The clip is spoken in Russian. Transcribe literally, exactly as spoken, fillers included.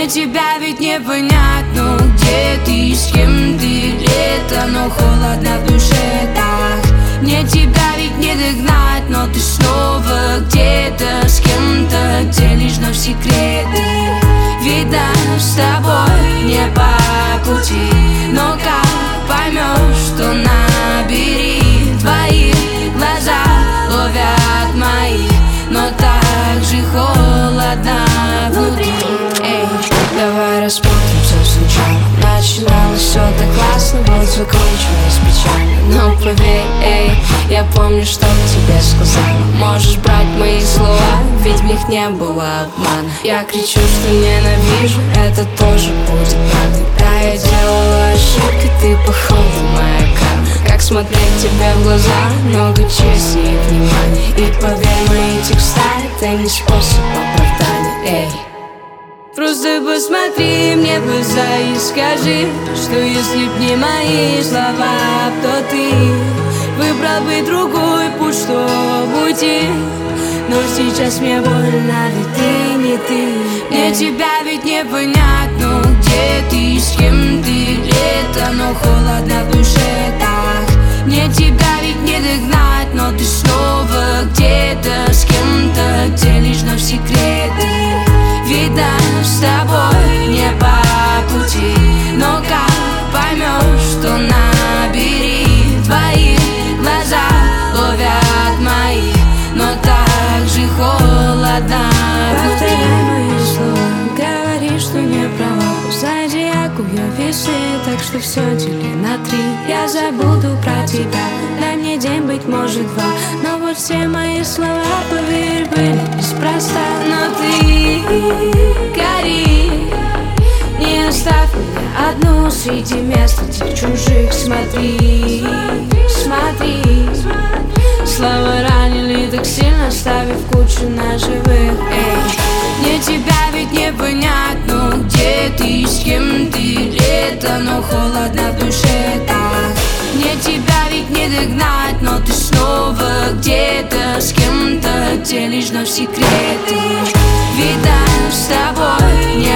Мне тебя ведь не понять, ну где ты, с кем ты, лето, но холодно в душе так. Мне тебя ведь не догнать, но ты снова где-то с кем-то делишь вновь секреты. Видно, с тобой не по пути, но как поймешь, что набери, твои глаза ловят мои, но так же холодно внутри. Эй, давай рассмотрим все сначала. Начиналось все так классно, вот закончилось печально. Но поверь, эй, я помню, что тебе сказала. Можешь брать мои слова, ведь в них не было обмана. Я кричу, что ненавижу, это тоже будет правдой. Да, я делала ошибки, ты походу моя карма. Как смотреть тебе в глаза, много чести и внимания. И поверь, мои текста — это не способ оправдания, эй. Просто посмотри мне в глаза и скажи, что если б не мои слова, то ты выбрал бы другой путь, чтобы уйти. Но сейчас мне больно, ведь ты не ты. Мне тебя ведь не понять, ну где ты, с кем ты, лето, но холодно в душе так. Мне тебя ведь не догнать, но ты снова где-то с кем-то делишь вновь секреты. Видно, с тобой не по пути, но как поймешь, что набери, твои глаза ловят мои, но так же холодно. Повторяй мои слова, говори, что не права. Зодиаку я весы, так что все дели на три. Я забуду про тебя, дай мне день, быть может два. Но вот все мои слова, поверь, были неспроста. Но ты гори, не оставь меня одну среди мест этих чужих. Смотри, смотри, слова ранили так сильно, оставив кучу ножевых. Эй, мне тебя ведь не понять, ну где ты, с кем ты, лето, но холодно в душе так. Мне тебя ведь не догнать, но ты снова где-то с кем-то делишь вновь секреты. Видно, с тобой не